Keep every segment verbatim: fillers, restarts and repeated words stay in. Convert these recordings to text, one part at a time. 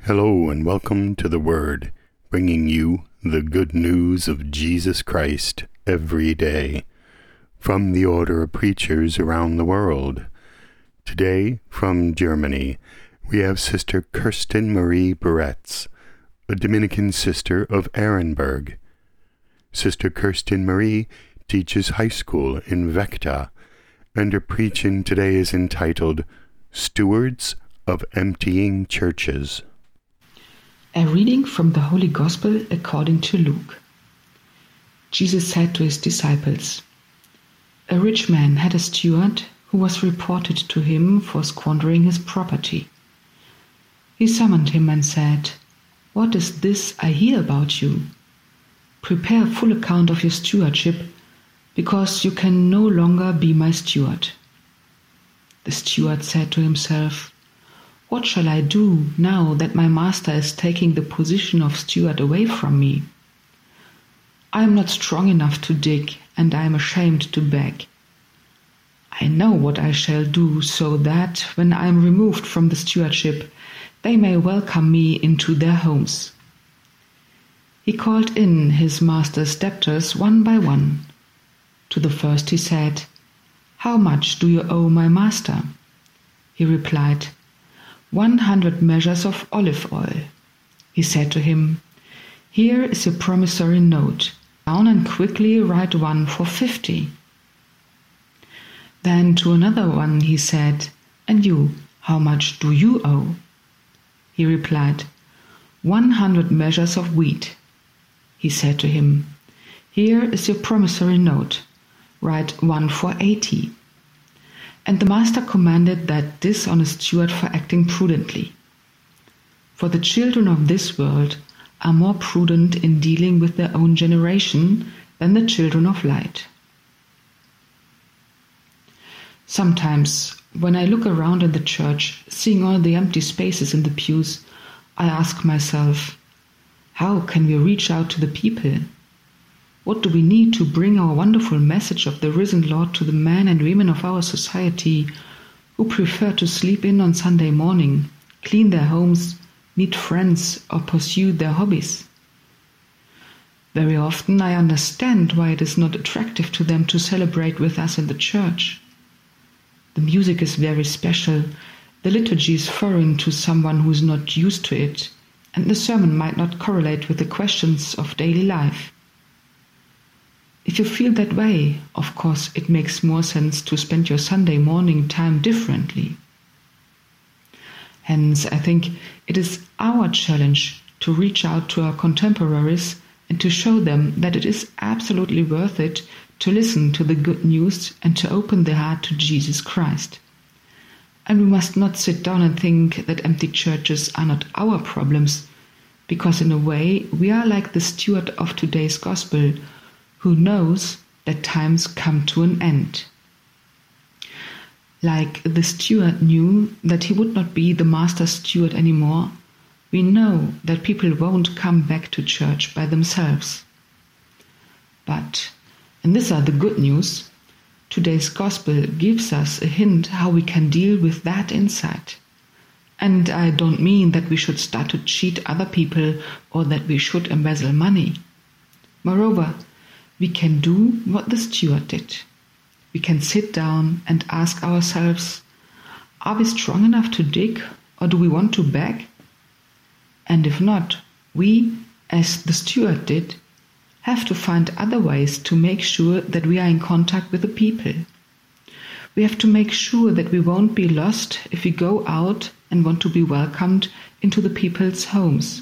Hello and welcome to The Word, bringing you the good news of Jesus Christ every day from the Order of Preachers around the world. Today, from Germany, we have Sister Kirsten Marie Beretz, a Dominican sister of Ehrenberg. Sister Kirsten Marie teaches high school in Vechta, and her preaching today is entitled Stewards of Emptying Churches. A reading from the Holy Gospel according to Luke. Jesus said to his disciples, "A rich man had a steward who was reported to him for squandering his property. He summoned him and said, 'What is this I hear about you? Prepare a full account of your stewardship, because you can no longer be my steward.' The steward said to himself, 'What shall I do now that my master is taking the position of steward away from me? I am not strong enough to dig, and I am ashamed to beg. I know what I shall do so that, when I am removed from the stewardship, they may welcome me into their homes.' He called in his master's debtors one by one. To the first he said, 'How much do you owe my master?' He replied, One hundred measures of olive oil.' He said to him, 'Here is your promissory note. Down and quickly write one for fifty.' Then to another one he said, 'And you, how much do you owe?' He replied, One hundred measures of wheat.' He said to him, 'Here is your promissory note. Write one for eighty.' And the master commanded that dishonest steward for acting prudently. For the children of this world are more prudent in dealing with their own generation than the children of light." Sometimes, when I look around in the church, seeing all the empty spaces in the pews, I ask myself, how can we reach out to the people? What do we need to bring our wonderful message of the risen Lord to the men and women of our society who prefer to sleep in on Sunday morning, clean their homes, meet friends, or pursue their hobbies? Very often I understand why it is not attractive to them to celebrate with us in the church. The music is very special, the liturgy is foreign to someone who is not used to it, and the sermon might not correlate with the questions of daily life. If you feel that way, of course, it makes more sense to spend your Sunday morning time differently. Hence, I think it is our challenge to reach out to our contemporaries and to show them that it is absolutely worth it to listen to the good news and to open their heart to Jesus Christ. And we must not sit down and think that empty churches are not our problems, because in a way we are like the steward of today's gospel, who knows that times come to an end. Like the steward knew that he would not be the master's steward anymore, we know that people won't come back to church by themselves. But, and these are the good news, today's gospel gives us a hint how we can deal with that insight. And I don't mean that we should start to cheat other people or that we should embezzle money. Moreover, we can do what the steward did. We can sit down and ask ourselves, are we strong enough to dig, or do we want to beg? And if not, we, as the steward did, have to find other ways to make sure that we are in contact with the people. We have to make sure that we won't be lost if we go out and want to be welcomed into the people's homes.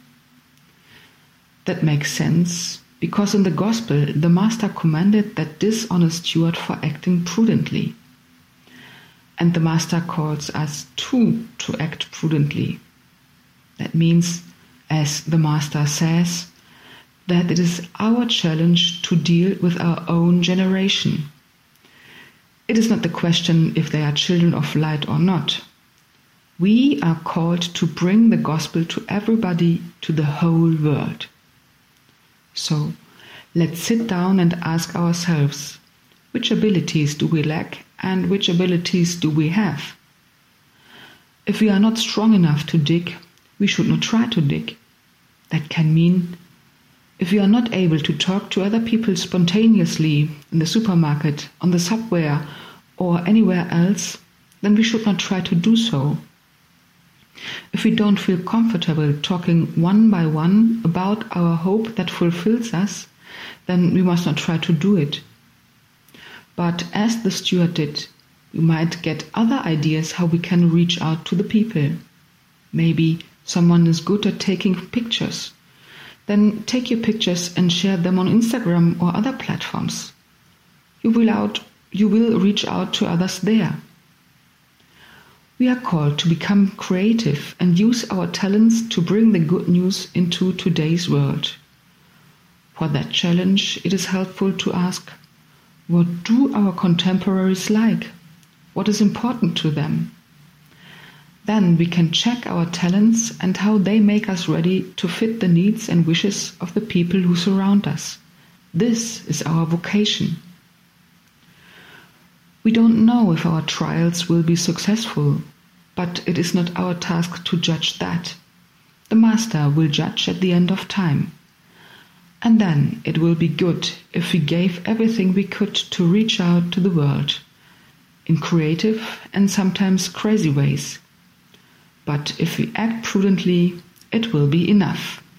That makes sense, because in the Gospel, the Master commanded that dishonest steward for acting prudently. And the Master calls us too to act prudently. That means, as the Master says, that it is our challenge to deal with our own generation. It is not the question if they are children of light or not. We are called to bring the Gospel to everybody, to the whole world. So, let's sit down and ask ourselves, which abilities do we lack and which abilities do we have? If we are not strong enough to dig, we should not try to dig. That can mean if we are not able to talk to other people spontaneously in the supermarket, on the subway, or anywhere else, then we should not try to do so. If we don't feel comfortable talking one by one about our hope that fulfills us, then we must not try to do it. But as the steward did, we might get other ideas how we can reach out to the people. Maybe someone is good at taking pictures. Then take your pictures and share them on Instagram or other platforms. You will, out, you will reach out to others there. We are called to become creative and use our talents to bring the good news into today's world. For that challenge, it is helpful to ask, what do our contemporaries like? What is important to them? Then we can check our talents and how they make us ready to fit the needs and wishes of the people who surround us. This is our vocation. We don't know if our trials will be successful, but it is not our task to judge that. The Master will judge at the end of time. And then it will be good if we gave everything we could to reach out to the world, in creative and sometimes crazy ways. But if we act prudently, it will be enough.